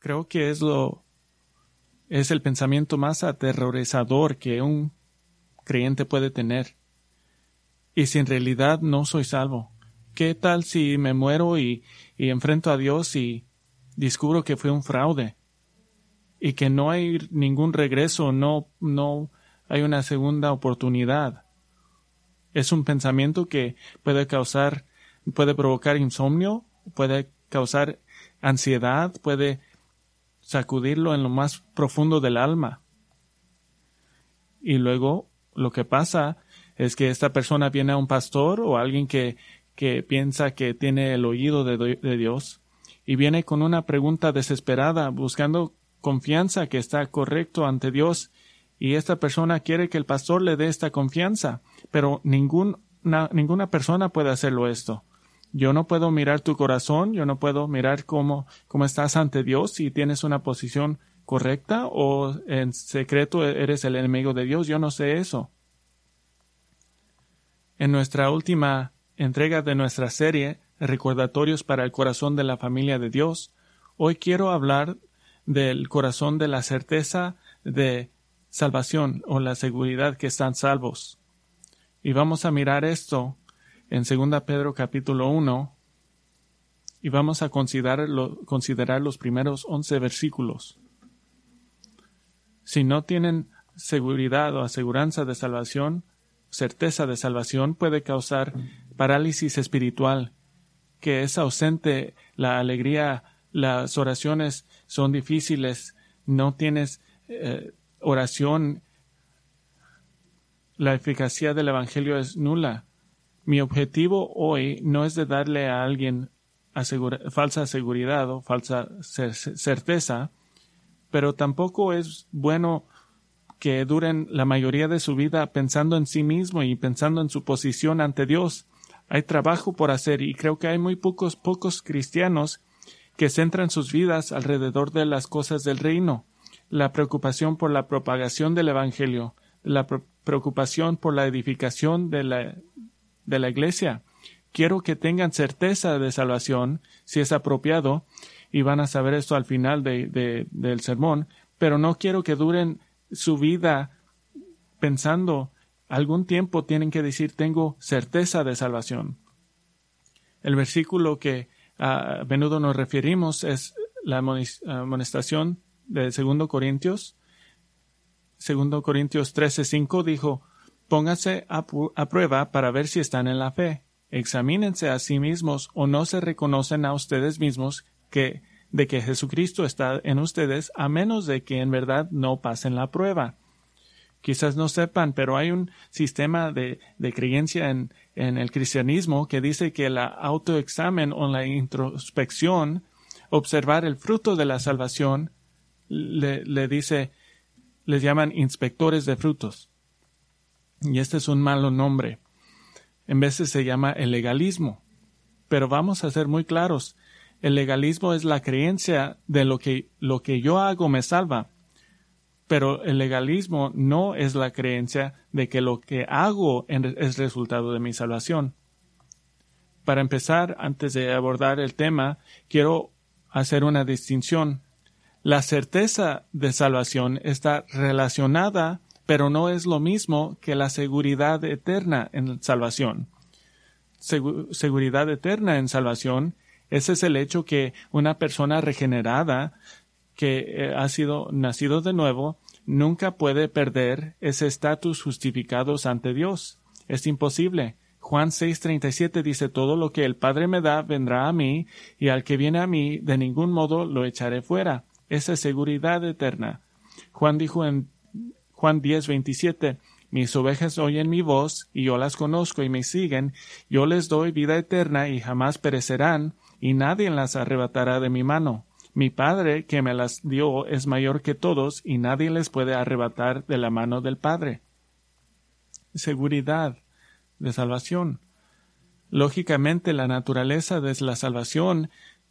Creo que es el pensamiento más aterrorizador que un creyente puede tener. ¿Y si en realidad no soy salvo? ¿Qué tal si me muero y enfrento a Dios y descubro que fue un fraude? Y que no hay ningún regreso, no hay una segunda oportunidad. Es un pensamiento que puede provocar insomnio, puede causar ansiedad, puede sacudirlo en lo más profundo del alma. Y luego lo que pasa es que esta persona viene a un pastor o a alguien que piensa que tiene el oído de Dios y viene con una pregunta desesperada, buscando confianza que está correcto ante Dios, y esta persona quiere que el pastor le dé esta confianza, pero ninguna persona puede hacerlo esto. Yo no puedo mirar tu corazón, yo no puedo mirar cómo estás ante Dios, si tienes una posición correcta o en secreto eres el enemigo de Dios. Yo no sé eso. En nuestra última entrega de nuestra serie, Recordatorios para el corazón de la familia de Dios, hoy quiero hablar del corazón de la certeza de salvación o la seguridad que están salvos. Y vamos a mirar esto en 2 Pedro capítulo 1 y vamos a considerar los primeros 11 versículos. Si no tienen seguridad o aseguranza de salvación, certeza de salvación, puede causar parálisis espiritual, que es ausente la alegría, las oraciones son difíciles, no tienes oración, la eficacia del Evangelio es nula. Mi objetivo hoy no es de darle a alguien falsa seguridad o falsa certeza, pero tampoco es bueno que duren la mayoría de su vida pensando en sí mismo y pensando en su posición ante Dios. Hay trabajo por hacer y creo que hay muy pocos cristianos que centran sus vidas alrededor de las cosas del reino, la preocupación por la propagación del Evangelio, la preocupación por la edificación de la iglesia. Quiero que tengan certeza de salvación, si es apropiado, y van a saber esto al final del sermón, pero no quiero que duren su vida pensando, algún tiempo tienen que decir, tengo certeza de salvación. El versículo que a menudo nos referimos es la amonestación de 2 Corintios. 2 Corintios 13:5 dijo, pónganse a prueba para ver si están en la fe. Examínense a sí mismos o no se reconocen a ustedes mismos de que Jesucristo está en ustedes, a menos de que en verdad no pasen la prueba. Quizás no sepan, pero hay un sistema de creencia en el cristianismo que dice que la autoexamen o la introspección, observar el fruto de la salvación, les llaman inspectores de frutos. Y este es un malo nombre. En veces se llama el legalismo. Pero vamos a ser muy claros. El legalismo es la creencia de lo que yo hago me salva. Pero el legalismo no es la creencia de que lo que hago es resultado de mi salvación. Para empezar, antes de abordar el tema, quiero hacer una distinción. La certeza de salvación está relacionada, pero no es lo mismo que la seguridad eterna en salvación. Seguridad eterna en salvación, ese es el hecho que una persona regenerada que ha sido nacido de nuevo nunca puede perder ese estatus justificados ante Dios. Es imposible. Juan 6:37 dice, todo lo que el Padre me da vendrá a mí, y al que viene a mí de ningún modo lo echaré fuera. Esa es seguridad eterna. Juan dijo en Juan 10:27, mis ovejas oyen mi voz, y yo las conozco y me siguen, yo les doy vida eterna y jamás perecerán, y nadie las arrebatará de mi mano. Mi Padre que me las dio es mayor que todos, y nadie les puede arrebatar de la mano del Padre. Seguridad de salvación. Lógicamente, la naturaleza de la salvación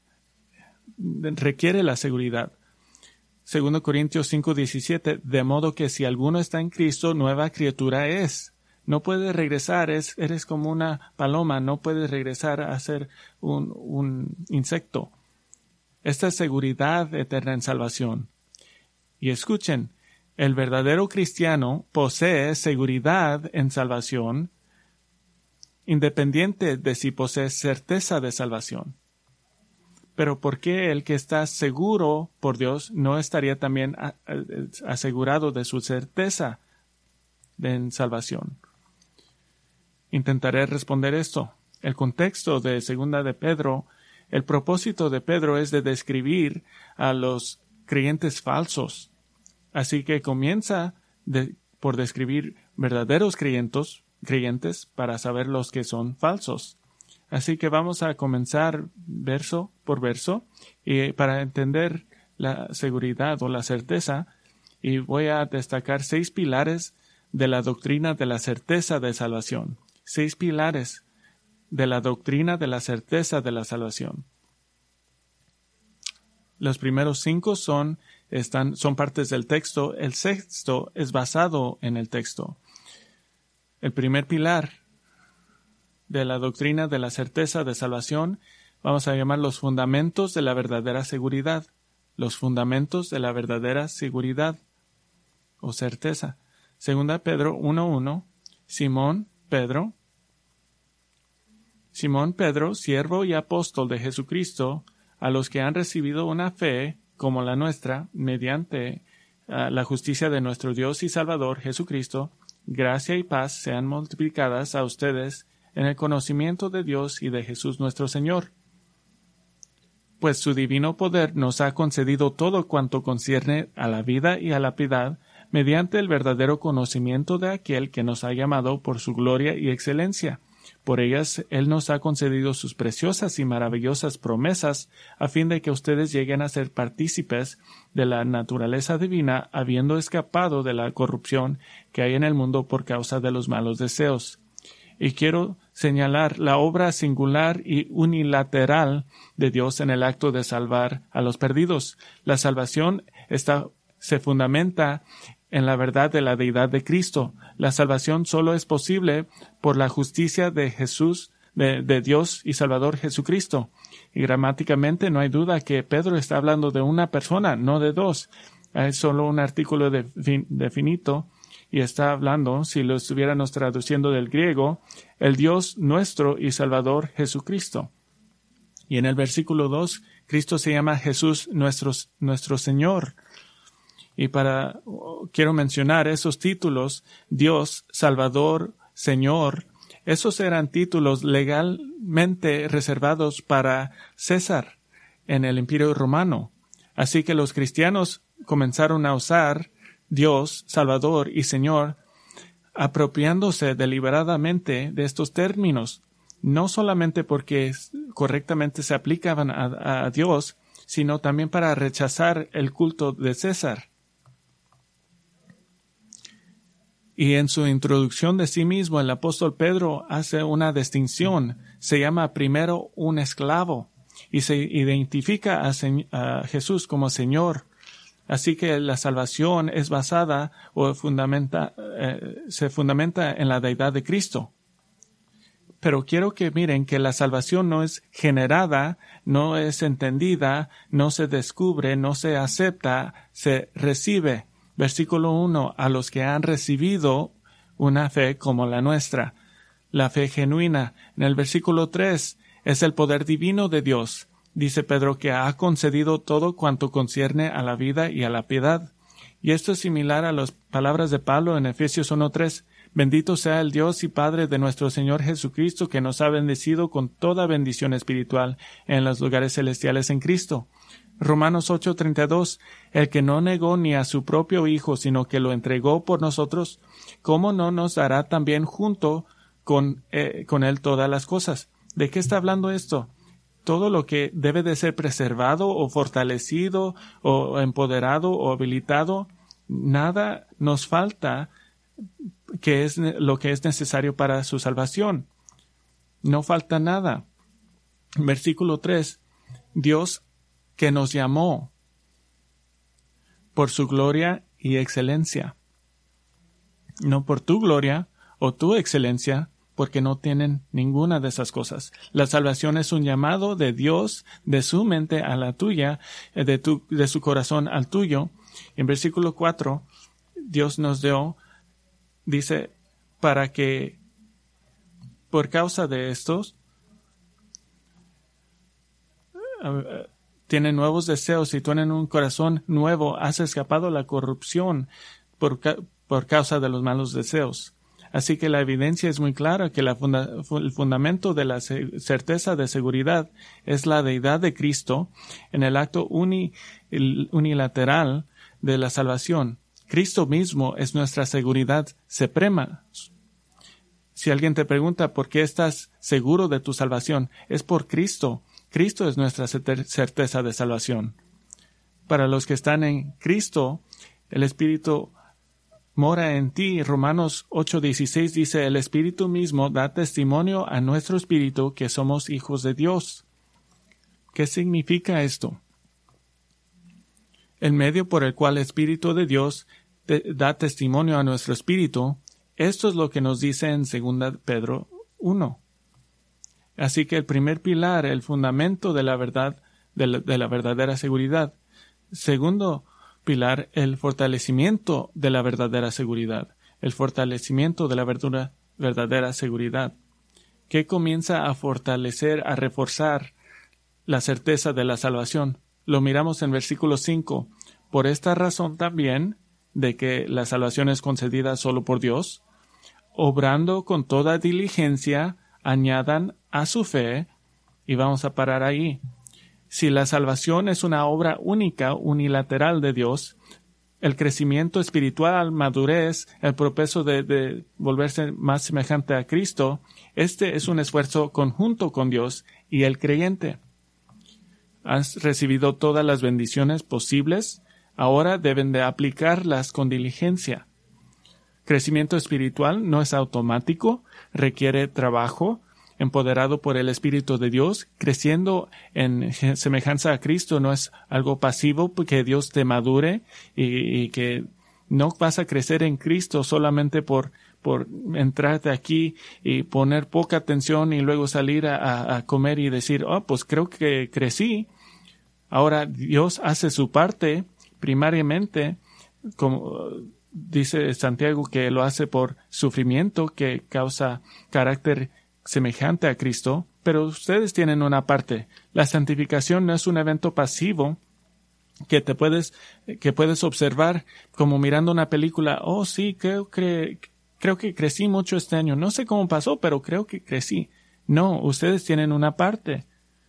requiere la seguridad. 2 Corintios 5:17, de modo que si alguno está en Cristo, nueva criatura es. No puedes regresar, eres como una paloma, no puedes regresar a ser un insecto. esta seguridad eterna en salvación. Y escuchen, el verdadero cristiano posee seguridad en salvación, independiente de si posee certeza de salvación. Pero ¿por qué el que está seguro por Dios no estaría también asegurado de su certeza en salvación? Intentaré responder esto. El contexto de Segunda de Pedro, el propósito de Pedro es de describir a los creyentes falsos. Así que comienza por describir verdaderos creyentes para saber los que son falsos. Así que vamos a comenzar verso por verso y para entender la seguridad o la certeza, y voy a destacar 6 pilares de la doctrina de la certeza de salvación. 6 pilares de la doctrina de la certeza de la salvación. Los primeros 5 son partes del texto. El sexto es basado en el texto. El primer pilar de la doctrina de la certeza de salvación, vamos a llamar los fundamentos de la verdadera seguridad. Los fundamentos de la verdadera seguridad o certeza. Segunda Pedro 1:1. Simón Pedro, siervo y apóstol de Jesucristo, a los que han recibido una fe como la nuestra, mediante la justicia de nuestro Dios y Salvador Jesucristo, gracia y paz sean multiplicadas a ustedes en el conocimiento de Dios y de Jesús nuestro Señor. Pues su divino poder nos ha concedido todo cuanto concierne a la vida y a la piedad, mediante el verdadero conocimiento de aquel que nos ha llamado por su gloria y excelencia. Por ellas Él nos ha concedido sus preciosas y maravillosas promesas, a fin de que ustedes lleguen a ser partícipes de la naturaleza divina, habiendo escapado de la corrupción que hay en el mundo por causa de los malos deseos. Y quiero señalar la obra singular y unilateral de Dios en el acto de salvar a los perdidos. La salvación se fundamenta en la verdad de la deidad de Cristo. La salvación solo es posible por la justicia de Jesús, de Dios y Salvador Jesucristo. Y gramáticamente no hay duda que Pedro está hablando de una persona, no de dos. Es solo un artículo definito. Y está hablando, si lo estuviéramos traduciendo del griego, el Dios nuestro y Salvador Jesucristo. Y en el versículo 2, Cristo se llama Jesús nuestro Señor. Y quiero mencionar esos títulos, Dios, Salvador, Señor. Esos eran títulos legalmente reservados para César en el Imperio Romano. Así que los cristianos comenzaron a usar Dios, Salvador y Señor, apropiándose deliberadamente de estos términos, no solamente porque correctamente se aplicaban a Dios, sino también para rechazar el culto de César. Y en su introducción de sí mismo, el apóstol Pedro hace una distinción. Se llama primero un esclavo y se identifica a Jesús como Señor. Así que la salvación es basada o se fundamenta en la deidad de Cristo. Pero quiero que miren que la salvación no es generada, no es entendida, no se descubre, no se acepta, se recibe. Versículo 1, a los que han recibido una fe como la nuestra, la fe genuina. En el versículo 3, es el poder divino de Dios. Dice Pedro que ha concedido todo cuanto concierne a la vida y a la piedad. Y esto es similar a las palabras de Pablo en Efesios 1:3. Bendito sea el Dios y Padre de nuestro Señor Jesucristo, que nos ha bendecido con toda bendición espiritual en los lugares celestiales en Cristo. Romanos 8:32. El que no negó ni a su propio Hijo, sino que lo entregó por nosotros, ¿cómo no nos dará también junto con Él todas las cosas? ¿De qué está hablando esto? Todo lo que debe de ser preservado o fortalecido o empoderado o habilitado, nada nos falta que es lo que es necesario para su salvación. No falta nada. Versículo 3. Dios que nos llamó por su gloria y excelencia. No por tu gloria o tu excelencia, porque no tienen ninguna de esas cosas. La salvación es un llamado de Dios, de su mente a la tuya, de su corazón al tuyo. En versículo 4, Dios nos dice, para que por causa de estos tienen nuevos deseos y tú en un corazón nuevo has escapado la corrupción por causa de los malos deseos. Así que la evidencia es muy clara que el fundamento de la certeza de seguridad es la deidad de Cristo en el acto unilateral de la salvación. Cristo mismo es nuestra seguridad suprema. Si alguien te pregunta por qué estás seguro de tu salvación, es por Cristo. Cristo es nuestra certeza de salvación. Para los que están en Cristo, el Espíritu mora en ti. Romanos 8:16 dice, el Espíritu mismo da testimonio a nuestro espíritu que somos hijos de Dios. ¿Qué significa esto? El medio por el cual el Espíritu de Dios da testimonio a nuestro espíritu, esto es lo que nos dice en 2 Pedro 1. Así que el primer pilar, el fundamento de la verdad, de la verdadera seguridad. Segundo pilar, el fortalecimiento de la verdadera seguridad. El fortalecimiento de la verdadera seguridad. ¿Qué comienza a fortalecer, a reforzar la certeza de la salvación? Lo miramos en versículo 5. Por esta razón también, de que la salvación es concedida solo por Dios, obrando con toda diligencia, añadan a su fe, y vamos a parar ahí. Si la salvación es una obra única, unilateral de Dios, el crecimiento espiritual, madurez, el proceso de volverse más semejante a Cristo, este es un esfuerzo conjunto con Dios y el creyente. Has recibido todas las bendiciones posibles, ahora deben de aplicarlas con diligencia. Crecimiento espiritual no es automático, requiere trabajo, empoderado por el Espíritu de Dios. Creciendo en semejanza a Cristo no es algo pasivo, que Dios te madure y que no vas a crecer en Cristo solamente por entrarte aquí y poner poca atención y luego salir a comer y decir, pues creo que crecí. Ahora Dios hace su parte primariamente, como dice Santiago, que lo hace por sufrimiento que causa carácter semejante a Cristo, pero ustedes tienen una parte. La santificación no es un evento pasivo que puedes observar como mirando una película. Oh, sí, creo que crecí mucho este año. No sé cómo pasó, pero creo que crecí. No, ustedes tienen una parte.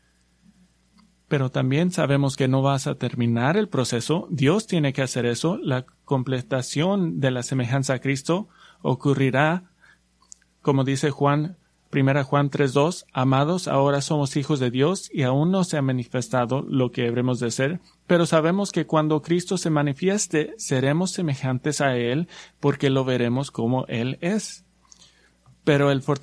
Pero también sabemos que no vas a terminar el proceso. Dios tiene que hacer eso. La completación de la semejanza a Cristo ocurrirá, como dice Juan 3:2, amados, ahora somos hijos de Dios y aún no se ha manifestado lo que habremos de ser, pero sabemos que cuando Cristo se manifieste, seremos semejantes a Él porque lo veremos como Él es. Pero el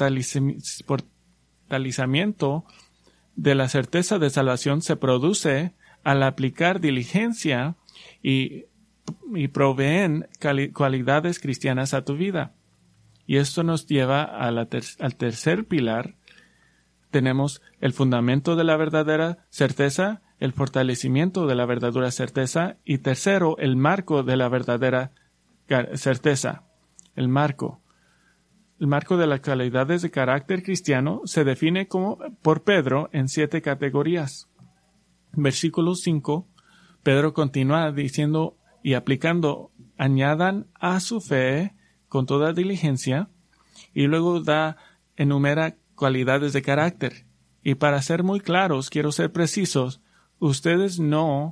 fortalecimiento de la certeza de salvación se produce al aplicar diligencia y proveen cualidades cristianas a tu vida. Y esto nos lleva al tercer pilar. Tenemos el fundamento de la verdadera certeza, el fortalecimiento de la verdadera certeza y tercero, el marco de la verdadera certeza. El marco de las cualidades de carácter cristiano se define por Pedro en 7 categorías. Versículo 5, Pedro continúa diciendo y aplicando, añadan a su fe con toda diligencia, y luego enumera cualidades de carácter. Y para ser muy claros, quiero ser precisos, ustedes no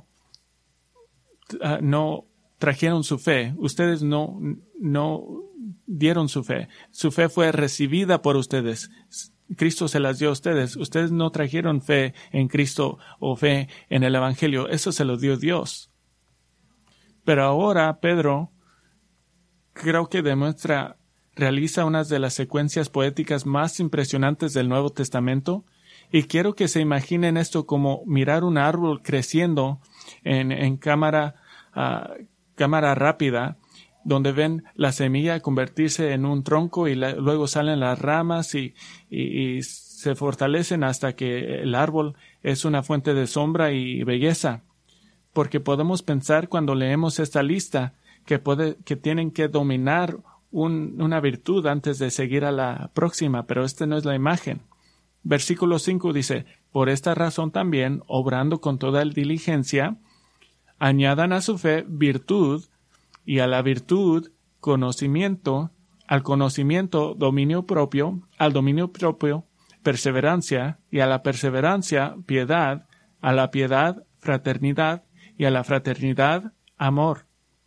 trajeron su fe, ustedes no dieron su fe. Su fe fue recibida por ustedes. Cristo se las dio a ustedes. Ustedes no trajeron fe en Cristo o fe en el Evangelio. Eso se lo dio Dios. Pero ahora Pedro creo que realiza una de las secuencias poéticas más impresionantes del Nuevo Testamento, y quiero que se imaginen esto como mirar un árbol creciendo en cámara rápida. donde ven la semilla convertirse en un tronco y luego salen las ramas y se fortalecen hasta que el árbol es una fuente de sombra y belleza. Porque podemos pensar cuando leemos esta lista que tienen que dominar una virtud antes de seguir a la próxima, pero esta no es la imagen. Versículo 5 dice, por esta razón también, obrando con toda diligencia, añadan a su fe virtud, y a la virtud conocimiento, al conocimiento dominio propio, al dominio propio perseverancia, y a la perseverancia piedad, a la piedad fraternidad, y a la fraternidad amor.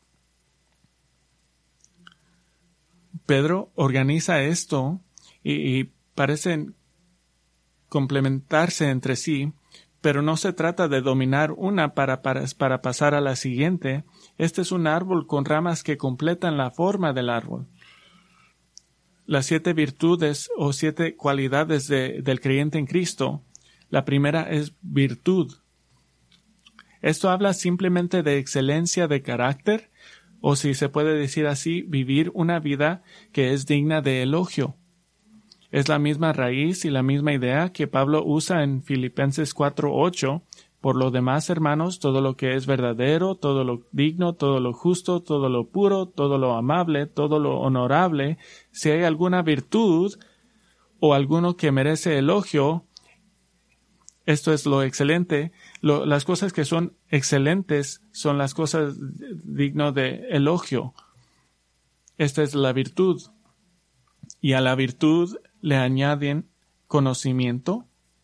Pedro organiza esto y parecen complementarse entre sí, pero no se trata de dominar una para pasar a la siguiente. Este es un árbol con ramas que completan la forma del árbol. Las 7 virtudes o 7 cualidades del creyente en Cristo. La primera es virtud. Esto habla simplemente de excelencia de carácter, o si se puede decir así, vivir una vida que es digna de elogio. Es la misma raíz y la misma idea que Pablo usa en Filipenses 4:8. Por lo demás, hermanos, todo lo que es verdadero, todo lo digno, todo lo justo, todo lo puro, todo lo amable, todo lo honorable, si hay alguna virtud o alguno que merece elogio, esto es lo excelente. Las cosas que son excelentes son las cosas dignas de elogio. Esta es la virtud. Y a la virtud le añaden conocimiento.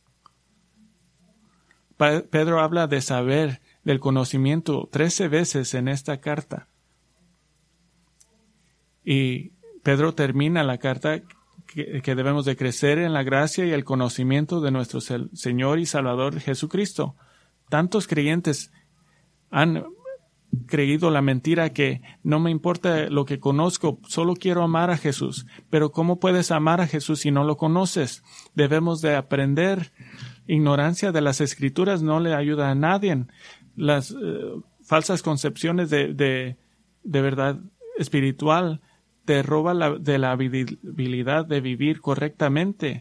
Pedro habla de saber, del conocimiento 13 veces en esta carta. Y Pedro termina la carta que debemos de crecer en la gracia y el conocimiento de nuestro Señor y Salvador Jesucristo. Tantos creyentes han creído la mentira que no me importa lo que conozco, solo quiero amar a Jesús. Pero ¿cómo puedes amar a Jesús si no lo conoces? Debemos de aprender. Ignorancia de las Escrituras no le ayuda a nadie. Las falsas concepciones de verdad espiritual te roba de la habilidad de vivir correctamente.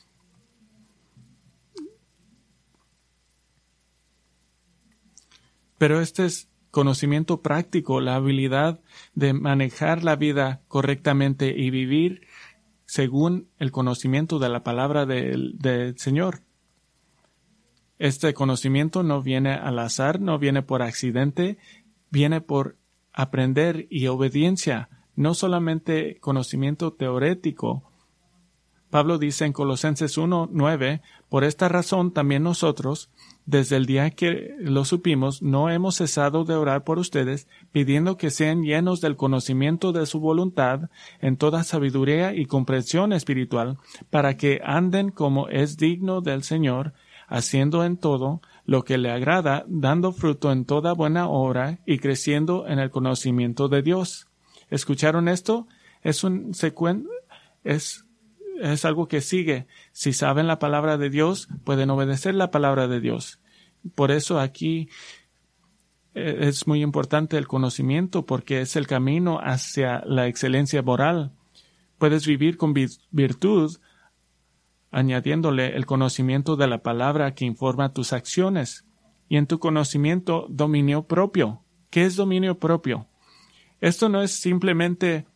Pero este es conocimiento práctico, la habilidad de manejar la vida correctamente y vivir según el conocimiento de la palabra del Señor. Este conocimiento no viene al azar, no viene por accidente, viene por aprender y obediencia, no solamente conocimiento teórico. Pablo dice en Colosenses 1:9, por esta razón también nosotros, desde el día que lo supimos, no hemos cesado de orar por ustedes, pidiendo que sean llenos del conocimiento de su voluntad, en toda sabiduría y comprensión espiritual, para que anden como es digno del Señor, haciendo en todo lo que le agrada, dando fruto en toda buena obra y creciendo en el conocimiento de Dios. ¿Escucharon esto? Es algo que sigue. Si saben la palabra de Dios, pueden obedecer la palabra de Dios. Por eso aquí es muy importante el conocimiento, porque es el camino hacia la excelencia moral. Puedes vivir con virtud, añadiéndole el conocimiento de la palabra que informa tus acciones. Y en tu conocimiento, dominio propio. ¿Qué es dominio propio? Esto no es simplemente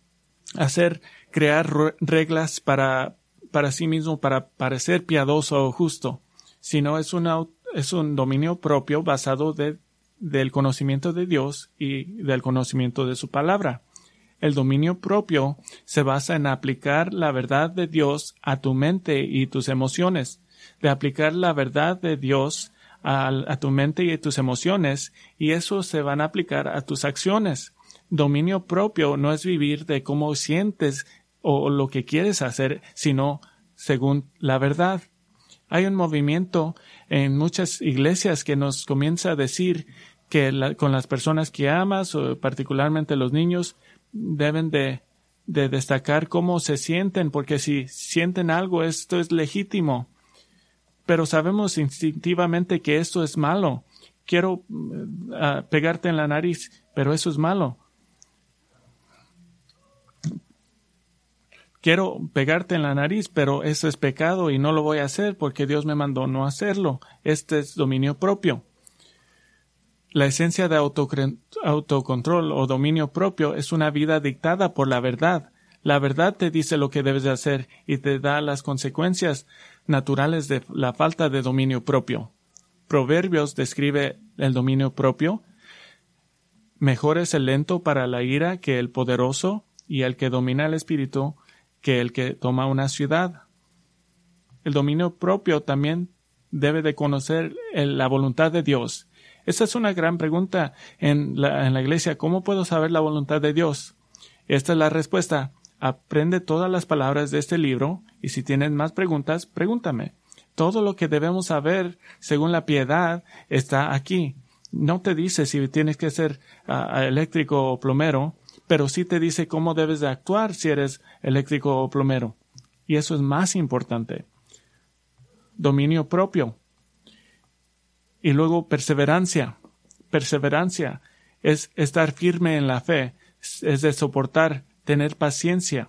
crear reglas para sí mismo, para parecer piadoso o justo, sino es un dominio propio basado del conocimiento de Dios y del conocimiento de su palabra. El dominio propio se basa en aplicar la verdad de Dios a tu mente y tus emociones, de aplicar la verdad de Dios a tu mente y a tus emociones, y eso se van a aplicar a tus acciones. Dominio propio no es vivir de cómo sientes o lo que quieres hacer, sino según la verdad. Hay un movimiento en muchas iglesias que nos comienza a decir que con las personas que amas, o particularmente los niños, deben de destacar cómo se sienten, porque si sienten algo, esto es legítimo. Pero sabemos instintivamente que esto es malo. Quiero pegarte en la nariz, pero eso es malo. quiero pegarte en la nariz, pero eso es pecado y no lo voy a hacer porque Dios me mandó no hacerlo. Este es dominio propio. La esencia de autocontrol o dominio propio es una vida dictada por la verdad. La verdad te dice lo que debes de hacer y te da las consecuencias naturales de la falta de dominio propio. Proverbios describe el dominio propio. Mejor es el lento para la ira que el poderoso, y el que domina el espíritu que el que toma una ciudad. El dominio propio también debe de conocer la voluntad de Dios. Esta es una gran pregunta en la iglesia. ¿Cómo puedo saber la voluntad de Dios? Esta es la respuesta. Aprende todas las palabras de este libro y si tienes más preguntas, pregúntame. Todo lo que debemos saber según la piedad está aquí. No te dice si tienes que ser eléctrico o plomero, pero sí te dice cómo debes de actuar si eres eléctrico o plomero. Y eso es más importante. Dominio propio. Y luego perseverancia. Perseverancia es estar firme en la fe, es de soportar, tener paciencia.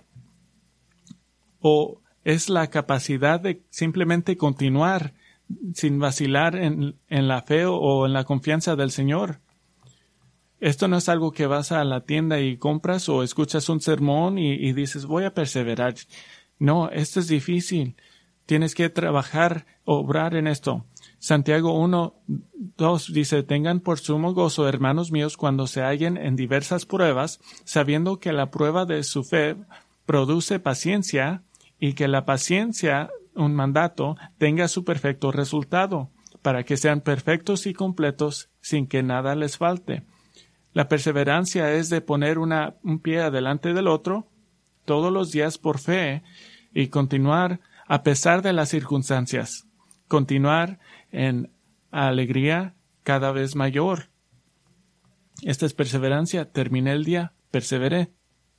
O es la capacidad de simplemente continuar sin vacilar en la fe o en la confianza del Señor. Esto no es algo que vas a la tienda y compras o escuchas un sermón y dices voy a perseverar. No, esto es difícil. Tienes que trabajar, obrar en esto. Santiago 1:2 dice, tengan por sumo gozo, hermanos míos, cuando se hallen en diversas pruebas, sabiendo que la prueba de su fe produce paciencia y que la paciencia, un mandato, tenga su perfecto resultado, para que sean perfectos y completos sin que nada les falte. La perseverancia es de poner un pie adelante del otro todos los días por fe y continuar a pesar de las circunstancias. Continuar en alegría cada vez mayor. Esta es perseverancia. Terminé el día, perseveré.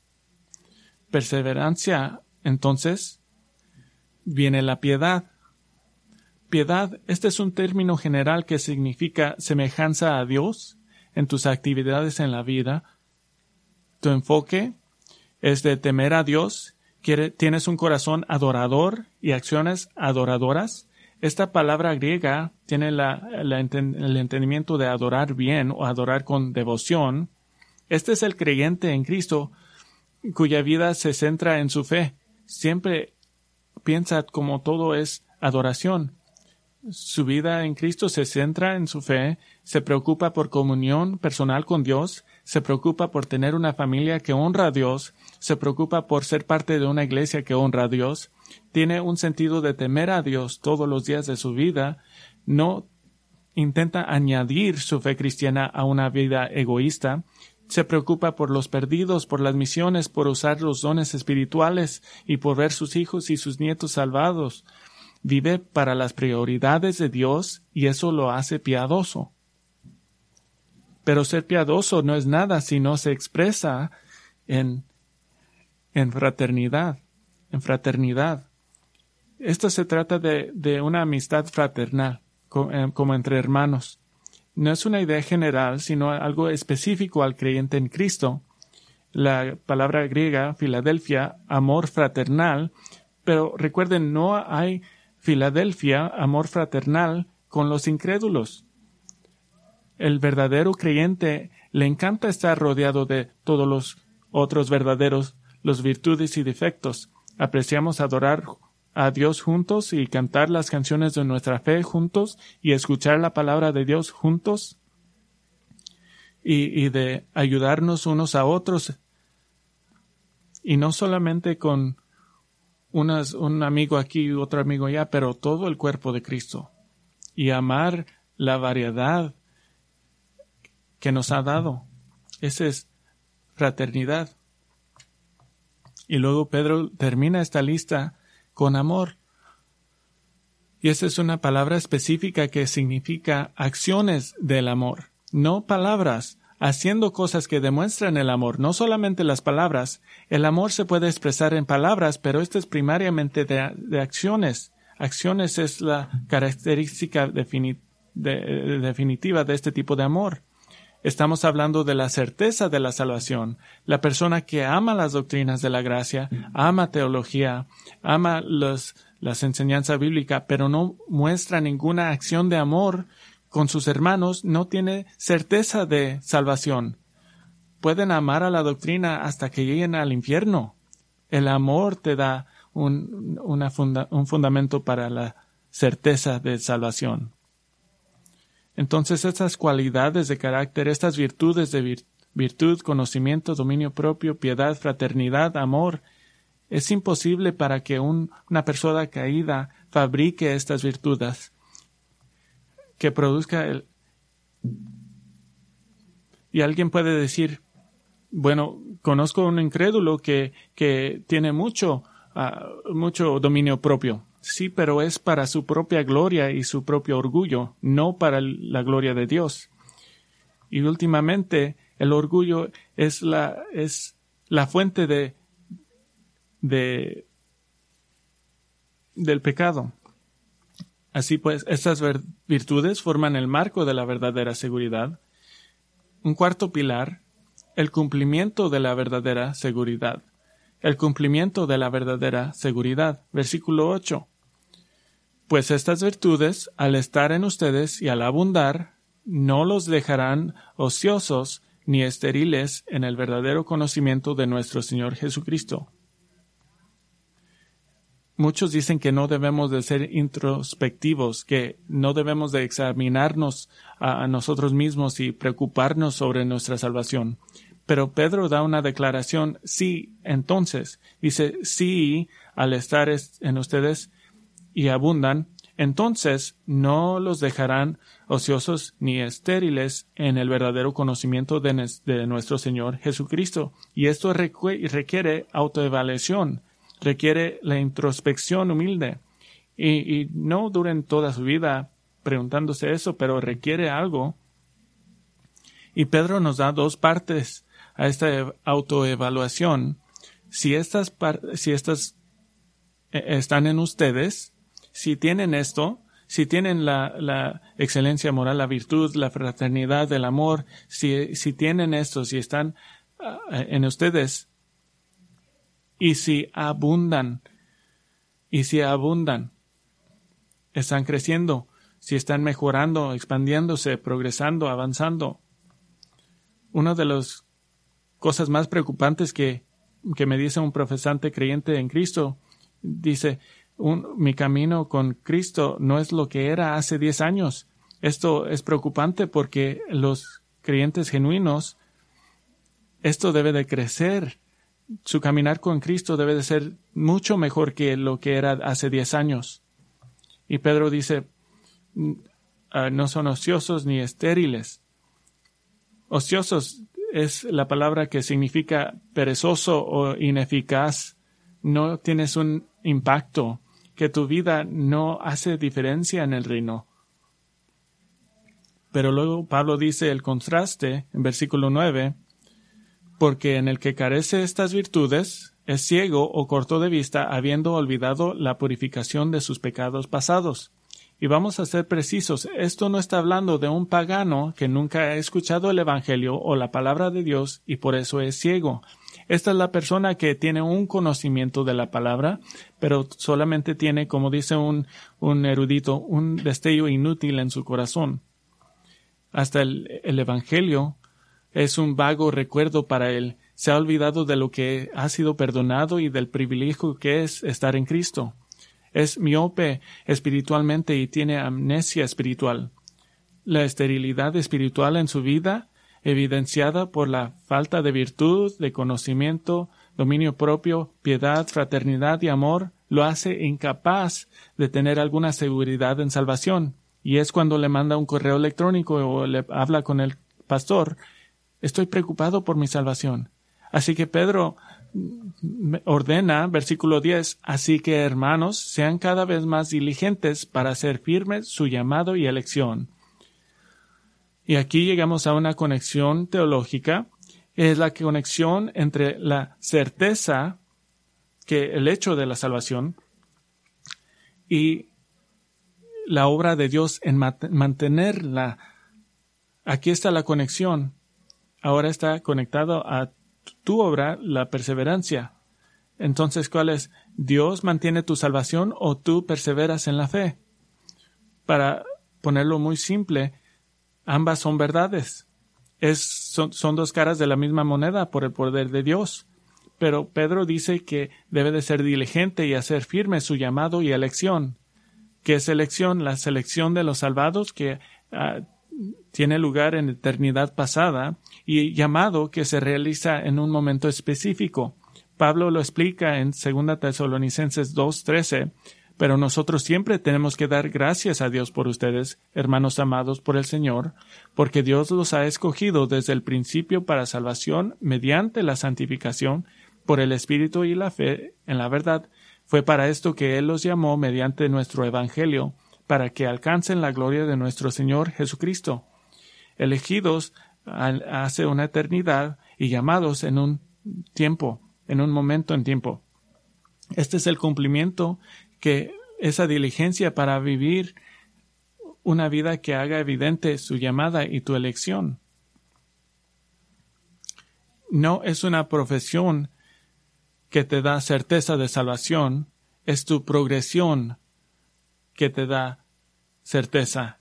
Perseverancia, entonces, viene la piedad. Piedad, este es un término general que significa semejanza a Dios en tus actividades en la vida. Tu enfoque es de temer a Dios. Tienes un corazón adorador y acciones adoradoras. Esta palabra griega tiene el entendimiento de adorar bien o adorar con devoción. Este es el creyente en Cristo cuya vida se centra en su fe. Siempre piensa como todo es adoración. Su vida en Cristo se centra en su fe, se preocupa por comunión personal con Dios, se preocupa por tener una familia que honra a Dios, se preocupa por ser parte de una iglesia que honra a Dios, tiene un sentido de temer a Dios todos los días de su vida, no intenta añadir su fe cristiana a una vida egoísta, se preocupa por los perdidos, por las misiones, por usar los dones espirituales y por ver sus hijos y sus nietos salvados. Vive para las prioridades de Dios y eso lo hace piadoso. Pero ser piadoso no es nada si no se expresa en fraternidad. En fraternidad. Esto se trata de una amistad fraternal, como entre hermanos. No es una idea general, sino algo específico al creyente en Cristo. La palabra griega, Filadelfia, amor fraternal, pero recuerden, no hay Filadelfia, amor fraternal, con los incrédulos. El verdadero creyente le encanta estar rodeado de todos los otros verdaderos, los virtudes y defectos. Apreciamos adorar a Dios juntos y cantar las canciones de nuestra fe juntos y escuchar la palabra de Dios juntos y de ayudarnos unos a otros y no solamente con un amigo aquí y otro amigo allá, pero todo el cuerpo de Cristo y amar la variedad que nos ha dado. Esa es fraternidad. Y luego Pedro termina esta lista con amor. Y esa es una palabra específica que significa acciones del amor, no palabras, haciendo cosas que demuestran el amor, no solamente las palabras. El amor se puede expresar en palabras, pero esto es primariamente de acciones. Acciones es la característica definitiva de este tipo de amor. Estamos hablando de la certeza de la salvación. La persona que ama las doctrinas de la gracia, ama teología, ama las enseñanzas bíblicas, pero no muestra ninguna acción de amor con sus hermanos, no tiene certeza de salvación. Pueden amar a la doctrina hasta que lleguen al infierno. El amor te da un fundamento para la certeza de salvación. Entonces, estas cualidades de carácter, estas virtudes de virtud, conocimiento, dominio propio, piedad, fraternidad, amor, es imposible para que una persona caída fabrique estas virtudes, que produzca Y alguien puede decir, bueno, conozco a un incrédulo que tiene mucho dominio propio. Sí, pero es para su propia gloria y su propio orgullo, no para la gloria de Dios. Y últimamente, el orgullo es la fuente del pecado. Así pues, estas virtudes forman el marco de la verdadera seguridad. Un cuarto pilar, el cumplimiento de la verdadera seguridad. El cumplimiento de la verdadera seguridad. Versículo 8. Pues estas virtudes, al estar en ustedes y al abundar, no los dejarán ociosos ni estériles en el verdadero conocimiento de nuestro Señor Jesucristo. Muchos dicen que no debemos de ser introspectivos, que no debemos de examinarnos a nosotros mismos y preocuparnos sobre nuestra salvación. Pero Pedro da una declaración, sí, entonces, dice, sí, al estar en ustedes y abundan, entonces no los dejarán ociosos ni estériles en el verdadero conocimiento de nuestro Señor Jesucristo. Y esto requiere autoevaluación, requiere la introspección humilde. Y no duren toda su vida preguntándose eso, pero requiere algo. Y Pedro nos da dos partes a esta autoevaluación. Si estas están en ustedes, si tienen esto, si tienen la excelencia moral, la virtud, la fraternidad, el amor, si tienen esto, si están en ustedes, y si abundan, están creciendo, si están mejorando, expandiéndose, progresando, avanzando. Una de las cosas más preocupantes que me dice un profesante creyente en Cristo, dice, mi camino con Cristo no es lo que era hace 10 años. Esto es preocupante porque los creyentes genuinos, esto debe de crecer. Su caminar con Cristo debe de ser mucho mejor que lo que era hace 10 años. Y Pedro dice, no son ociosos ni estériles. Ociosos es la palabra que significa perezoso o ineficaz. No tienes un impacto, que tu vida no hace diferencia en el reino. Pero luego Pablo dice el contraste en versículo 9, porque en el que carece estas virtudes es ciego o corto de vista, habiendo olvidado la purificación de sus pecados pasados. Y vamos a ser precisos, esto no está hablando de un pagano que nunca ha escuchado el Evangelio o la palabra de Dios y por eso es ciego. Esta es la persona que tiene un conocimiento de la palabra, pero solamente tiene, como dice un erudito, un destello inútil en su corazón. Hasta el Evangelio es un vago recuerdo para él. Se ha olvidado de lo que ha sido perdonado y del privilegio que es estar en Cristo. Es miope espiritualmente y tiene amnesia espiritual. La esterilidad espiritual en su vida, evidenciada por la falta de virtud, de conocimiento, dominio propio, piedad, fraternidad y amor, lo hace incapaz de tener alguna seguridad en salvación. Y es cuando le manda un correo electrónico o le habla con el pastor, estoy preocupado por mi salvación. Así que Pedro ordena, versículo 10, así que hermanos, sean cada vez más diligentes para hacer firme su llamado y elección. Y aquí llegamos a una conexión teológica, es la conexión entre la certeza, que el hecho de la salvación, y la obra de Dios en mantener Aquí está la conexión. Ahora está conectado a tu obra, la perseverancia. Entonces, ¿cuál es? ¿Dios mantiene tu salvación o tú perseveras en la fe? Para ponerlo muy simple, ambas son verdades. Son dos caras de la misma moneda por el poder de Dios. Pero Pedro dice que debe de ser diligente y hacer firme su llamado y elección. ¿Qué es elección? La selección de los salvados que tiene lugar en eternidad pasada, y llamado que se realiza en un momento específico. Pablo lo explica en 2 Tesalonicenses 2:13, pero nosotros siempre tenemos que dar gracias a Dios por ustedes, hermanos amados por el Señor, porque Dios los ha escogido desde el principio para salvación mediante la santificación por el Espíritu y la fe en la verdad. Fue para esto que Él los llamó mediante nuestro Evangelio, para que alcancen la gloria de nuestro Señor Jesucristo. Elegidos hace una eternidad y llamados en un tiempo, en un momento en tiempo. Este es el cumplimiento, que esa diligencia para vivir una vida que haga evidente su llamada y tu elección. No es una profesión que te da certeza de salvación, es tu progresión que te da certeza,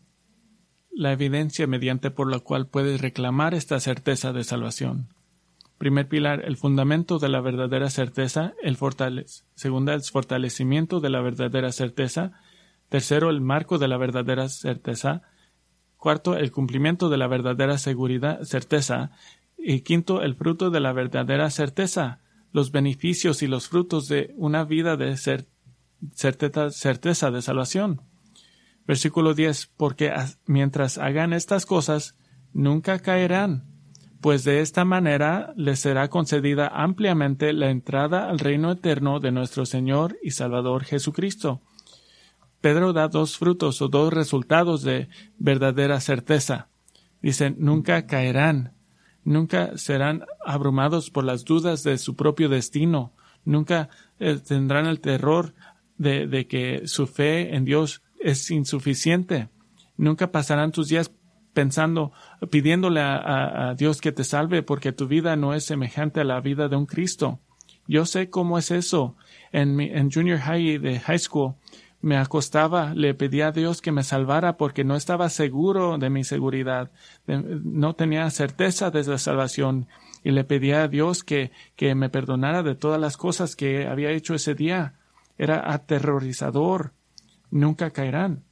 la evidencia mediante por la cual puedes reclamar esta certeza de salvación. Primer pilar, el fundamento de la verdadera certeza. Segunda, el fortalecimiento de la verdadera certeza. Tercero, el marco de la verdadera certeza. Cuarto, el cumplimiento de la verdadera certeza. Y quinto, el fruto de la verdadera certeza. Los beneficios y los frutos de una vida de certeza de salvación. Versículo 10. Porque mientras hagan estas cosas, nunca caerán, pues de esta manera les será concedida ampliamente la entrada al reino eterno de nuestro Señor y Salvador Jesucristo. Pedro da dos frutos o dos resultados de verdadera certeza. Dice, nunca caerán, nunca serán abrumados por las dudas de su propio destino, nunca tendrán el terror de que su fe en Dios es insuficiente, nunca pasarán tus días pidiéndole a Dios que te salve porque tu vida no es semejante a la vida de un Cristo. Yo sé cómo es eso. En junior high y de high school me acostaba, le pedía a Dios que me salvara porque no estaba seguro de mi seguridad, no tenía certeza de la salvación, y le pedía a Dios que me perdonara de todas las cosas que había hecho ese día. Era aterrorizador. Nunca caerán.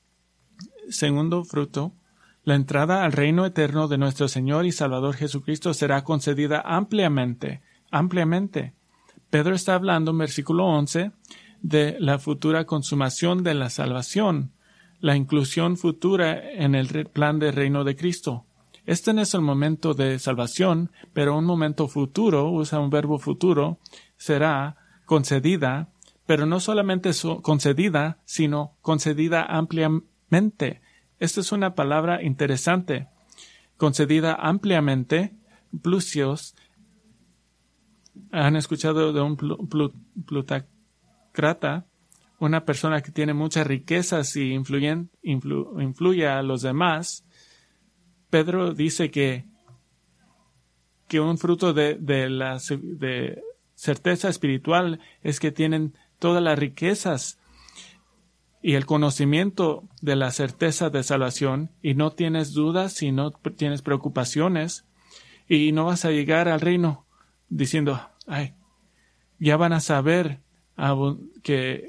Segundo fruto, la entrada al reino eterno de nuestro Señor y Salvador Jesucristo será concedida ampliamente, ampliamente. Pedro está hablando en versículo 11 de la futura consumación de la salvación, la inclusión futura en el plan del reino de Cristo. Este no es el momento de salvación, pero un momento futuro, usa un verbo futuro, será concedida, pero no solamente concedida, sino concedida ampliamente. Esta es una palabra interesante. Concedida ampliamente, plusios. ¿Han escuchado de un plutócrata? Una persona que tiene muchas riquezas y influye a los demás. Pedro dice que un fruto de certeza espiritual es que tienen todas las riquezas y el conocimiento de la certeza de salvación, y no tienes dudas y no tienes preocupaciones, y no vas a llegar al reino diciendo, ay, ya van a saber que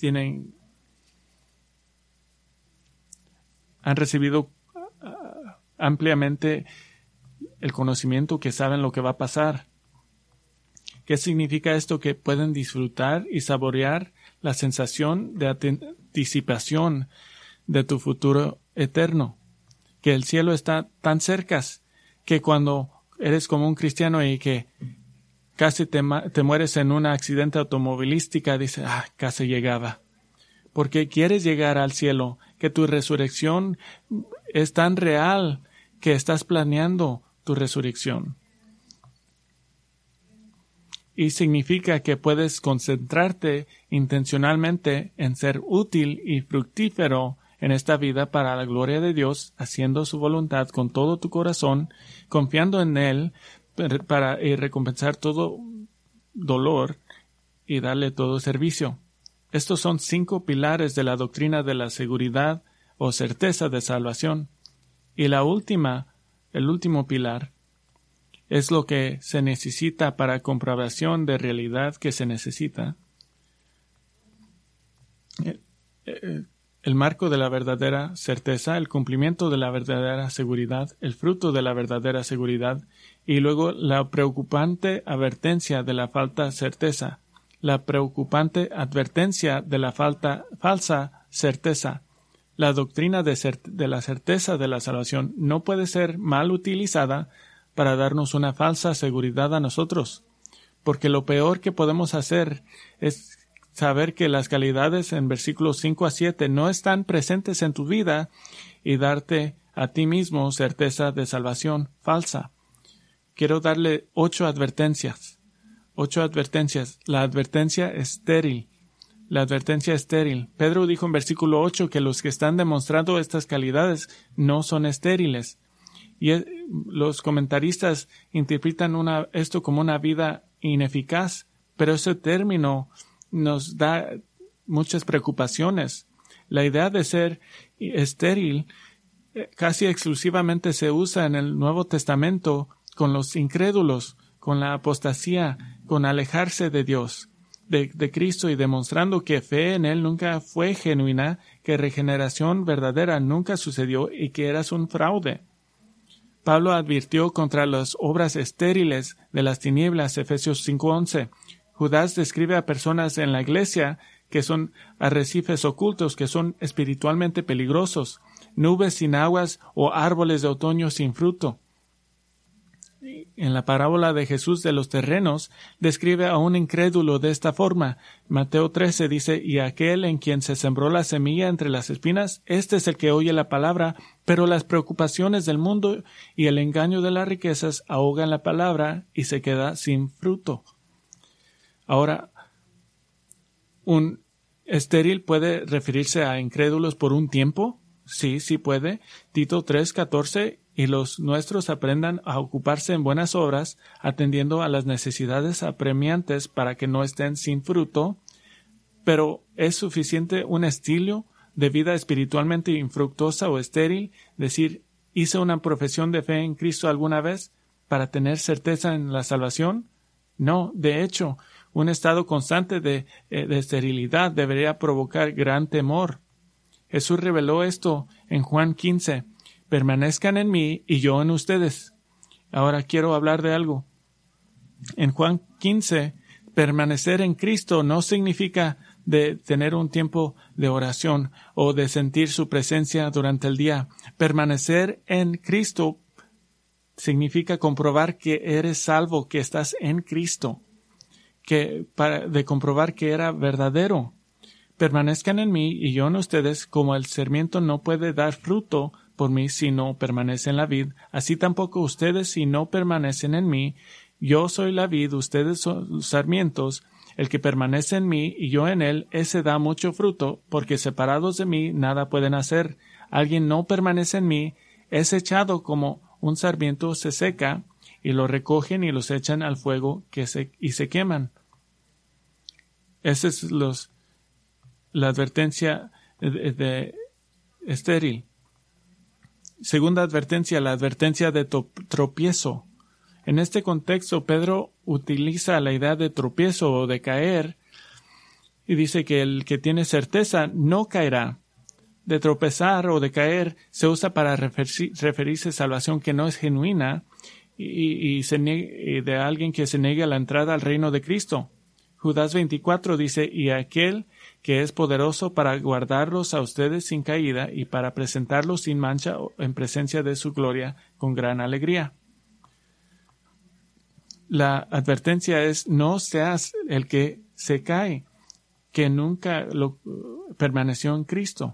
han recibido ampliamente el conocimiento, que saben lo que va a pasar. ¿Qué significa esto? Que pueden disfrutar y saborear la sensación de anticipación de tu futuro eterno, que el cielo está tan cerca que cuando eres como un cristiano y que casi te mueres en un accidente automovilística, dices, casi llegaba, porque quieres llegar al cielo, que tu resurrección es tan real que estás planeando tu resurrección. Y significa que puedes concentrarte intencionalmente en ser útil y fructífero en esta vida para la gloria de Dios, haciendo su voluntad con todo tu corazón, confiando en Él para recompensar todo dolor y darle todo servicio. Estos son 5 pilares de la doctrina de la seguridad o certeza de salvación. Y el último pilar, es lo que se necesita para comprobación de realidad que se necesita. El marco de la verdadera certeza, el cumplimiento de la verdadera seguridad, el fruto de la verdadera seguridad, y luego la preocupante advertencia de la falta certeza, la preocupante advertencia de la falsa certeza. La doctrina de la certeza de la salvación no puede ser mal utilizada para darnos una falsa seguridad a nosotros, porque lo peor que podemos hacer es saber que las calidades en versículos 5 a 7 no están presentes en tu vida y darte a ti mismo certeza de salvación falsa. Quiero darle 8 advertencias. 8 advertencias. La advertencia estéril. La advertencia estéril. Pedro dijo en versículo 8 que los que están demostrando estas calidades no son estériles. Y los comentaristas interpretan esto como una vida ineficaz, pero ese término nos da muchas preocupaciones. La idea de ser estéril casi exclusivamente se usa en el Nuevo Testamento con los incrédulos, con la apostasía, con alejarse de Dios, de Cristo, y demostrando que fe en Él nunca fue genuina, que regeneración verdadera nunca sucedió y que eras un fraude. Pablo advirtió contra las obras estériles de las tinieblas, Efesios 5:11. Judas describe a personas en la iglesia que son arrecifes ocultos, que son espiritualmente peligrosos, nubes sin aguas o árboles de otoño sin fruto. En la parábola de Jesús de los terrenos, describe a un incrédulo de esta forma. Mateo 13 dice, y aquel en quien se sembró la semilla entre las espinas, este es el que oye la palabra, pero las preocupaciones del mundo y el engaño de las riquezas ahogan la palabra y se queda sin fruto. Ahora, ¿un estéril puede referirse a incrédulos por un tiempo? Sí, sí puede. Tito 3:14, y los nuestros aprendan a ocuparse en buenas obras, atendiendo a las necesidades apremiantes para que no estén sin fruto. Pero ¿es suficiente un estilo de vida espiritualmente infructuosa o estéril? Decir, ¿hice una profesión de fe en Cristo alguna vez para tener certeza en la salvación? No, de hecho, un estado constante de esterilidad debería provocar gran temor. Jesús reveló esto en Juan 15. Permanezcan en mí y yo en ustedes. Ahora quiero hablar de algo. En Juan 15, permanecer en Cristo no significa de tener un tiempo de oración o de sentir su presencia durante el día. Permanecer en Cristo significa comprobar que eres salvo, que estás en Cristo, de comprobar que era verdadero. Permanezcan en mí y yo en ustedes, como el sarmiento no puede dar fruto por mí si no permanece en la vid, así tampoco ustedes si no permanecen en mí. Yo soy la vid, ustedes son los sarmientos. El que permanece en mí y yo en él, ese da mucho fruto, porque separados de mí nada pueden hacer. Alguien no permanece en mí, es echado como un sarmiento se seca, y lo recogen y los echan al fuego y se queman. Esa es la advertencia de estéril. Segunda advertencia, la advertencia de tropiezo. En este contexto, Pedro utiliza la idea de tropiezo o de caer y dice que el que tiene certeza no caerá. De tropezar o de caer se usa para referirse a salvación que no es genuina y de alguien que se niegue a la entrada al reino de Cristo. Judas 24 dice, y aquel que es poderoso para guardarlos a ustedes sin caída y para presentarlos sin mancha en presencia de su gloria con gran alegría. La advertencia es, no seas el que se cae, que nunca permaneció en Cristo.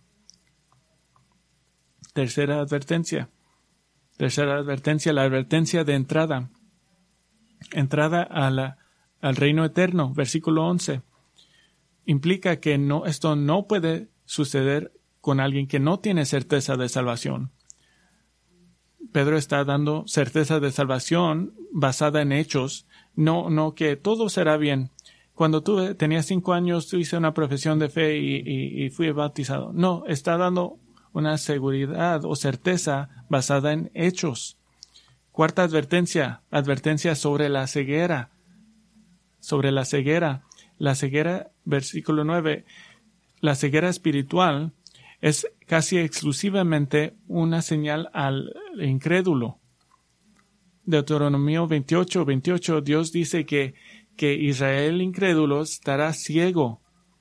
Tercera advertencia, la advertencia de entrada. Entrada al reino eterno, versículo 11. Implica que esto no puede suceder con alguien que no tiene certeza de salvación. Pedro está dando certeza de salvación basada en hechos, no que todo será bien. Cuando tú tenías 5 años, tú hice una profesión de fe y fui bautizado. No, está dando una seguridad o certeza basada en hechos. Cuarta advertencia sobre la ceguera. Sobre la ceguera. La ceguera, versículo 9, la ceguera espiritual es casi exclusivamente una señal al incrédulo. Deuteronomio 28, Dios dice que Israel incrédulo estará ciego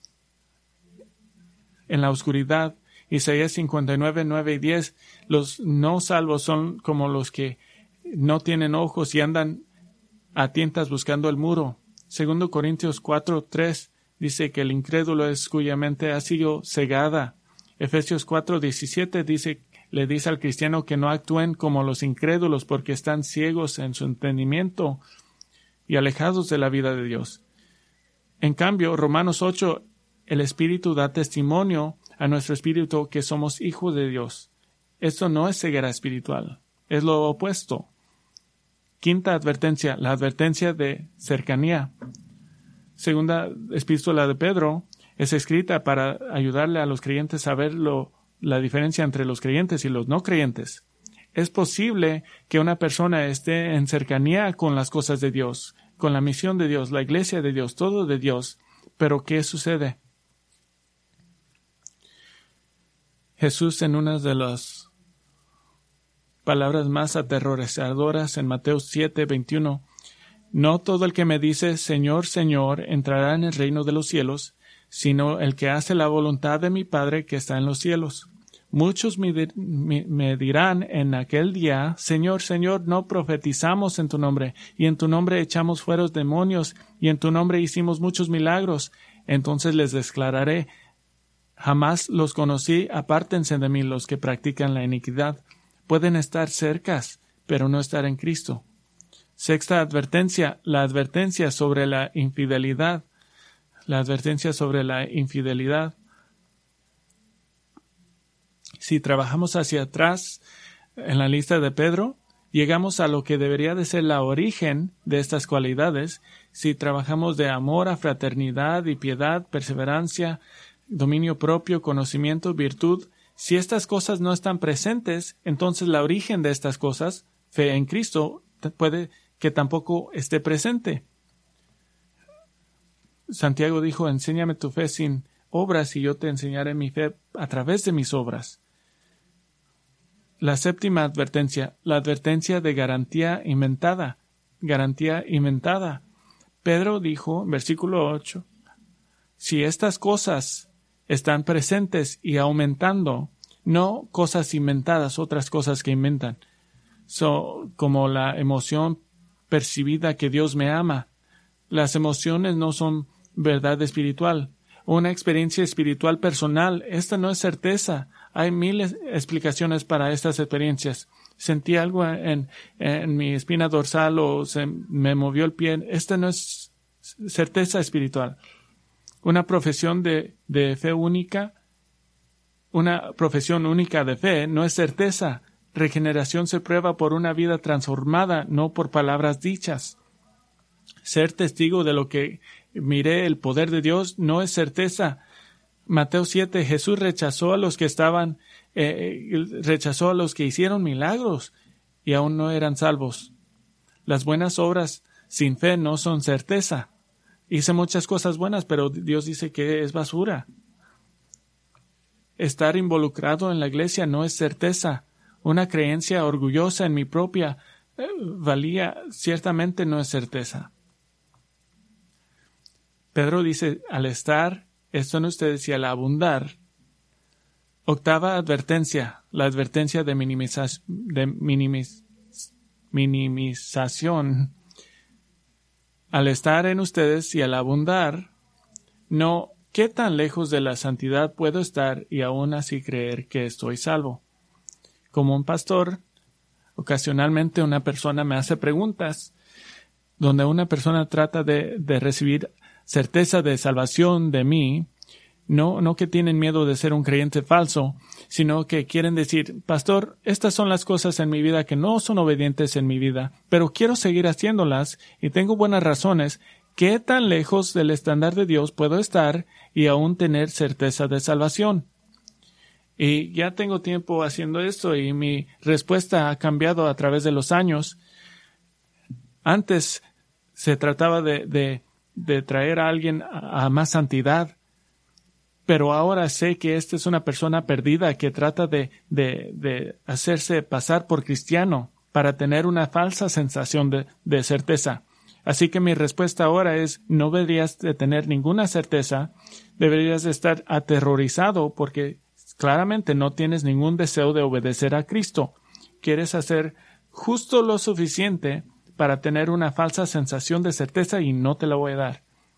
en la oscuridad. Isaías 59, 9 y 10, los no salvos son como los que no tienen ojos y andan a tientas buscando el muro. 2 Corintios 4, 3 dice que el incrédulo es cuya mente ha sido cegada. Efesios 4, 17 le dice al cristiano que no actúen como los incrédulos porque están ciegos en su entendimiento y alejados de la vida de Dios. En cambio, Romanos 8, el Espíritu da testimonio a nuestro espíritu que somos hijos de Dios. Esto no es ceguera espiritual, es lo opuesto. Quinta advertencia, la advertencia de cercanía. Segunda epístola de Pedro es escrita para ayudarle a los creyentes a ver la diferencia entre los creyentes y los no creyentes. Es posible que una persona esté en cercanía con las cosas de Dios, con la misión de Dios, la iglesia de Dios, todo de Dios, pero ¿qué sucede? Jesús, en una de las palabras más aterrorizadoras en Mateo 7, 21, no todo el que me dice Señor, Señor, entrará en el reino de los cielos, sino el que hace la voluntad de mi Padre que está en los cielos. Muchos me dirán en aquel día, Señor, Señor, no profetizamos en tu nombre, y en tu nombre echamos fuera demonios, y en tu nombre hicimos muchos milagros. Entonces les declararé, jamás los conocí, apártense de mí los que practican la iniquidad. Pueden estar cercas, pero no estar en Cristo. Sexta advertencia, la advertencia sobre la infidelidad. La advertencia sobre la infidelidad. Si trabajamos hacia atrás en la lista de Pedro, llegamos a lo que debería de ser la origen de estas cualidades. Si trabajamos de amor a fraternidad y piedad, perseverancia, dominio propio, conocimiento, virtud, si estas cosas no están presentes, entonces la origen de estas cosas, fe en Cristo, puede que tampoco esté presente. Santiago dijo, enséñame tu fe sin obras y yo te enseñaré mi fe a través de mis obras. La séptima advertencia, la advertencia de garantía inventada. Garantía inventada. Pedro dijo, versículo 8, si estas cosas están presentes y aumentando, no cosas inventadas, otras cosas que inventan, como la emoción percibida que Dios me ama. Las emociones no son verdad espiritual. Una experiencia espiritual personal, esta no es certeza. Hay miles de explicaciones para estas experiencias. Sentí algo en mi espina dorsal o me movió el pie. Esta no es certeza espiritual. Una profesión de fe única, una profesión única de fe no es certeza. Regeneración se prueba por una vida transformada, no por palabras dichas. Ser testigo de lo que miré el poder de Dios no es certeza. Mateo 7, Jesús rechazó a los que rechazó a los que hicieron milagros y aún no eran salvos. Las buenas obras sin fe no son certeza. Hice muchas cosas buenas, pero Dios dice que es basura. Estar involucrado en la iglesia no es certeza. Una creencia orgullosa en mi propia valía ciertamente no es certeza. Pedro dice, al estar esto en ustedes y al abundar. Octava advertencia, la advertencia de minimización. Al estar en ustedes y al abundar, no, ¿qué tan lejos de la santidad puedo estar y aún así creer que estoy salvo? Como un pastor, ocasionalmente una persona me hace preguntas donde una persona trata de recibir certeza de salvación de mí. No que tienen miedo de ser un creyente falso, sino que quieren decir, pastor, estas son las cosas en mi vida que no son obedientes en mi vida, pero quiero seguir haciéndolas y tengo buenas razones. ¿Qué tan lejos del estándar de Dios puedo estar y aún tener certeza de salvación? Y ya tengo tiempo haciendo esto y mi respuesta ha cambiado a través de los años. Antes se trataba de traer a alguien a más santidad, pero ahora sé que esta es una persona perdida que trata de hacerse pasar por cristiano para tener una falsa sensación de certeza. Así que mi respuesta ahora es, no deberías de tener ninguna certeza, deberías de estar aterrorizado porque claramente no tienes ningún deseo de obedecer a Cristo. Quieres hacer justo lo suficiente para tener una falsa sensación de certeza y no te la voy a dar.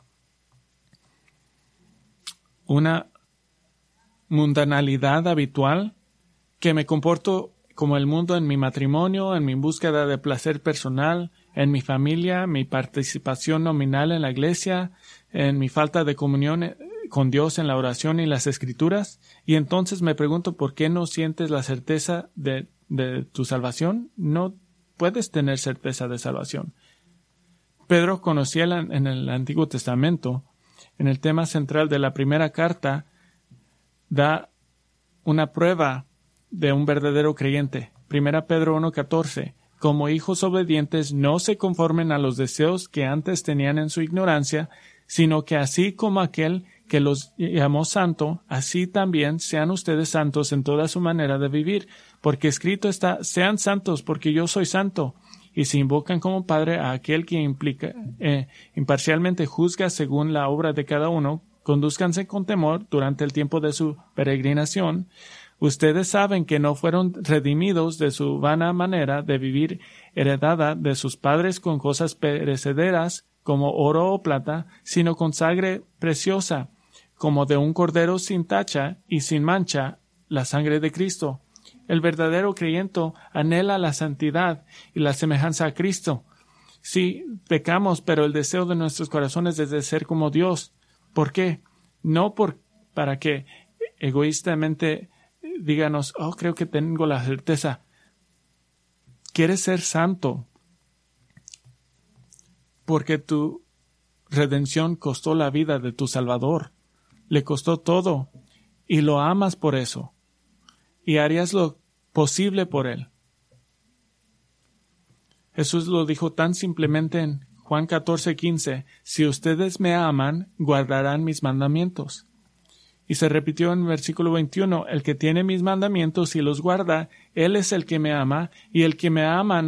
Una mundanalidad habitual, que me comporto como el mundo en mi matrimonio, en mi búsqueda de placer personal, en mi familia, mi participación nominal en la iglesia, en mi falta de comunión con Dios en la oración y las escrituras. Y entonces me pregunto, ¿por qué no sientes la certeza de tu salvación? No puedes tener certeza de salvación. Pedro conocía en el Antiguo Testamento, en el tema central de la primera carta, da una prueba de un verdadero creyente. 1 Pedro 1:14. Como hijos obedientes, no se conformen a los deseos que antes tenían en su ignorancia, sino que así como aquel que los llamó santo, así también sean ustedes santos en toda su manera de vivir, porque escrito está, sean santos porque yo soy santo. Y se invocan como Padre a aquel que imparcialmente juzga según la obra de cada uno, condúzcanse con temor durante el tiempo de su peregrinación. Ustedes saben que no fueron redimidos de su vana manera de vivir heredada de sus padres con cosas perecederas como oro o plata, sino con sangre preciosa, como de un cordero sin tacha y sin mancha, la sangre de Cristo. El verdadero creyente anhela la santidad y la semejanza a Cristo. Sí, pecamos, pero el deseo de nuestros corazones es de ser como Dios. ¿Por qué? No para que egoístamente díganos, creo que tengo la certeza. Quieres ser santo porque tu redención costó la vida de tu Salvador. Le costó todo y lo amas por eso. Y harías lo posible por él. Jesús lo dijo tan simplemente en Juan 14:15, si ustedes me aman, guardarán mis mandamientos. Y se repitió en el versículo 21, el que tiene mis mandamientos y los guarda, él es el que me ama, y el que me ama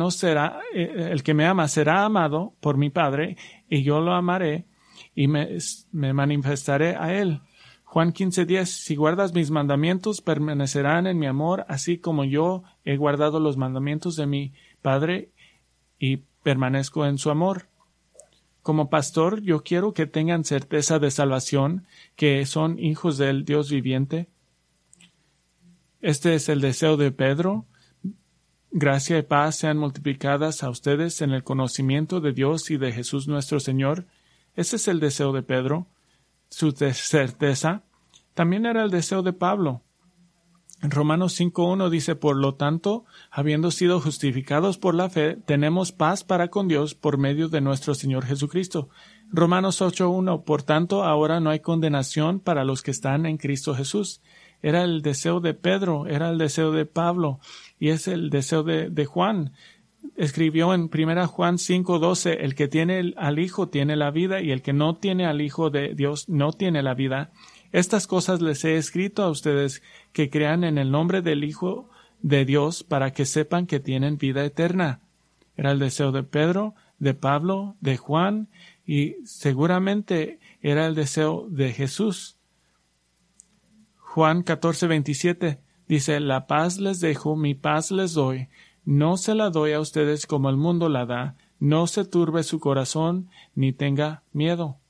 será amado por mi Padre, y yo lo amaré y me manifestaré a él. Juan 15:10, si guardas mis mandamientos, permanecerán en mi amor, así como yo he guardado los mandamientos de mi Padre y permanezco en su amor. Como pastor, yo quiero que tengan certeza de salvación, que son hijos del Dios viviente. Este es el deseo de Pedro. Gracia y paz sean multiplicadas a ustedes en el conocimiento de Dios y de Jesús nuestro Señor. Ese es el deseo de Pedro. Su certeza también era el deseo de Pablo. En Romanos 5:1 dice, por lo tanto, habiendo sido justificados por la fe, tenemos paz para con Dios por medio de nuestro Señor Jesucristo. Romanos 8:1, por tanto, ahora no hay condenación para los que están en Cristo Jesús. Era el deseo de Pedro, era el deseo de Pablo, y es el deseo de Juan. Escribió en 1 Juan 5:12, el que tiene al Hijo tiene la vida, y el que no tiene al Hijo de Dios no tiene la vida. Estas cosas les he escrito a ustedes que crean en el nombre del Hijo de Dios para que sepan que tienen vida eterna. Era el deseo de Pedro, de Pablo, de Juan y seguramente era el deseo de Jesús. Juan 14:27 dice, la paz les dejo, mi paz les doy. No se la doy a ustedes como el mundo la da. No se turbe su corazón ni tenga miedo.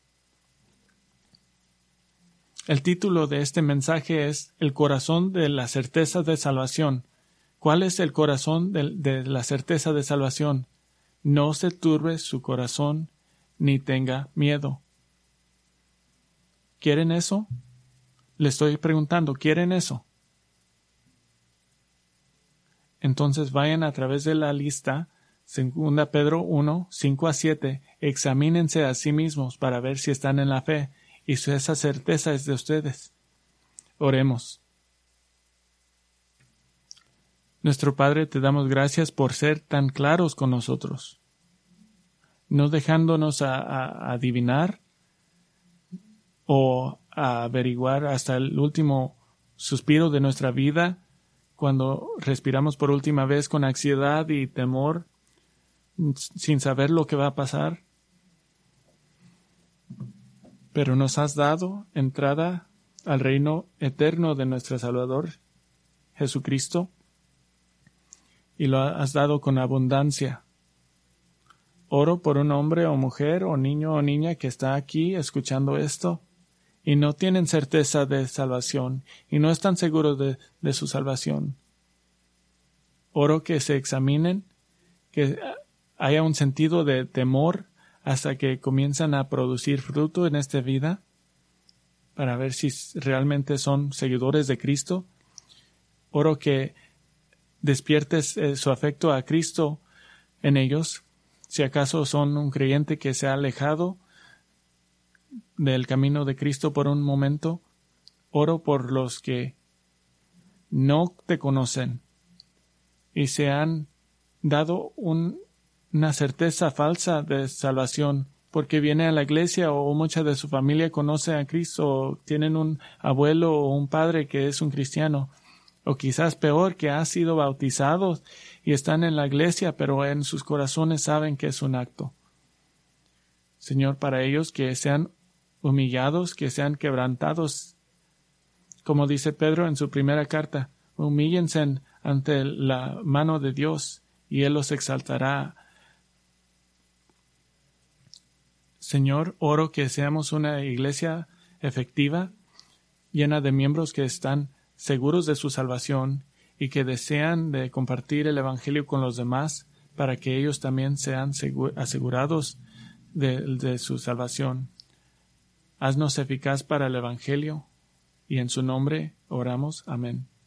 El título de este mensaje es El corazón de la certeza de salvación. ¿Cuál es el corazón de la certeza de salvación? No se turbe su corazón ni tenga miedo. ¿Quieren eso? Le estoy preguntando, ¿quieren eso? Entonces vayan a través de la lista, 2 Pedro 1, 5 a 7, examínense a sí mismos para ver si están en la fe, y si esa certeza es de ustedes. Oremos. Nuestro Padre, te damos gracias por ser tan claros con nosotros, no dejándonos a adivinar o a averiguar hasta el último suspiro de nuestra vida, cuando respiramos por última vez con ansiedad y temor, sin saber lo que va a pasar. Pero nos has dado entrada al reino eterno de nuestro Salvador, Jesucristo, y lo has dado con abundancia. Oro por un hombre o mujer o niño o niña que está aquí escuchando esto y no tienen certeza de salvación y no están seguros de su salvación. Oro que se examinen, que haya un sentido de temor hasta que comienzan a producir fruto en esta vida para ver si realmente son seguidores de Cristo. Oro que despiertes su afecto a Cristo en ellos, si acaso son un creyente que se ha alejado del camino de Cristo por un momento. Oro por los que no te conocen y se han dado una certeza falsa de salvación porque viene a la iglesia o mucha de su familia conoce a Cristo o tienen un abuelo o un padre que es un cristiano. O quizás peor, que han sido bautizados y están en la iglesia, pero en sus corazones saben que es un acto. Señor, para ellos que sean humillados, que sean quebrantados, como dice Pedro en su primera carta, humíllense ante la mano de Dios y Él los exaltará. Señor, oro que seamos una iglesia efectiva, llena de miembros que están seguros de su salvación y que desean de compartir el Evangelio con los demás para que ellos también sean asegurados de su salvación. Haznos eficaz para el Evangelio y en su nombre oramos. Amén.